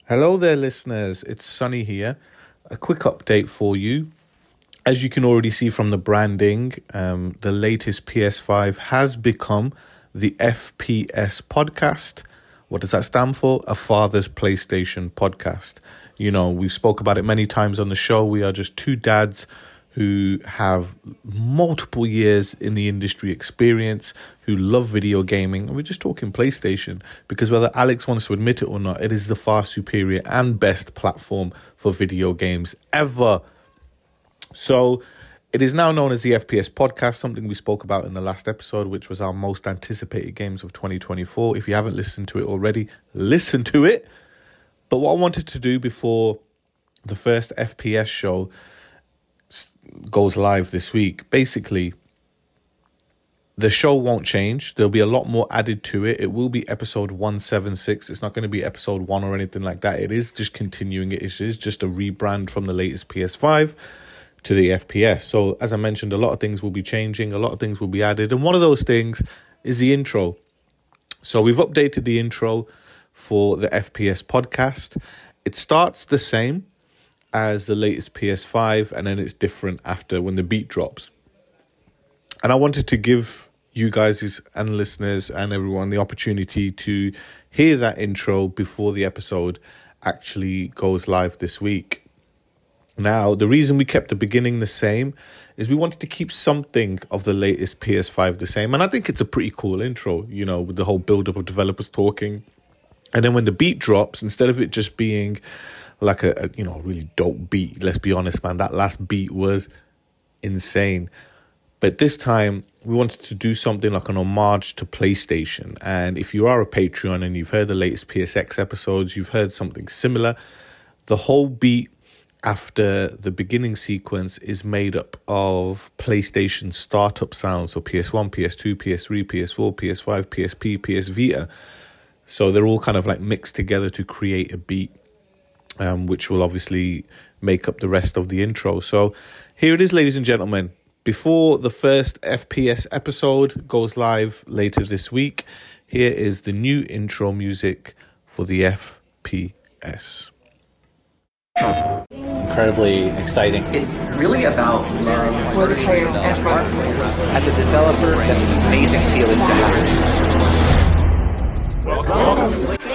Hello there, listeners. It's Sunny here. A quick update for you. As you can already see from the branding, the latest PS5 has become the FPS podcast. What does that stand for? A Father's PlayStation podcast. You know, we spoke about it many times on the show. We are just two dads who have multiple years in the industry experience, who love video gaming, and we're just talking PlayStation, because whether Alex wants to admit it or not, it is the far superior and best platform for video games ever. So it is now known as the FPS podcast, something we spoke about in the last episode, which was our most anticipated games of 2024. If you haven't listened to it already, listen to it. But what I wanted to do before the first FPS show goes live this week, basically, the show won't change. There'll be a lot more added to it. It will be episode 176. It's not going to be episode 1 or anything like that. It is just continuing it. It is just a rebrand from the latest PS5 to the FPS. So as I mentioned, a lot of things will be changing. A lot of things will be added. And one of those things is the intro. So we've updated the intro for the FPS podcast. It starts the same as the latest PS5, and then it's different after when the beat drops. And I wanted to give you guys and listeners and everyone the opportunity to hear that intro before the episode actually goes live this week. Now, the reason we kept the beginning the same is we wanted to keep something of the latest PS5 the same. And I think it's a pretty cool intro, you know, with the whole build-up of developers talking. And then when the beat drops, instead of it just being like a really dope beat, let's be honest, man, that last beat was insane. But this time we wanted to do something like an homage to PlayStation. And if you are a Patreon and you've heard the latest PSX episodes, you've heard something similar. The whole beat after the beginning sequence is made up of PlayStation startup sounds. So PS1, PS2, PS3, PS4, PS5, PSP, PS Vita. So they're all kind of like mixed together to create a beat, which will obviously make up the rest of the intro. So here it is, ladies and gentlemen. Before the first FPS episode goes live later this week, here is the new intro music for the FPS. Incredibly exciting. It's really about love for the players' effort. As a developer, that's an amazing feeling to have. Welcome to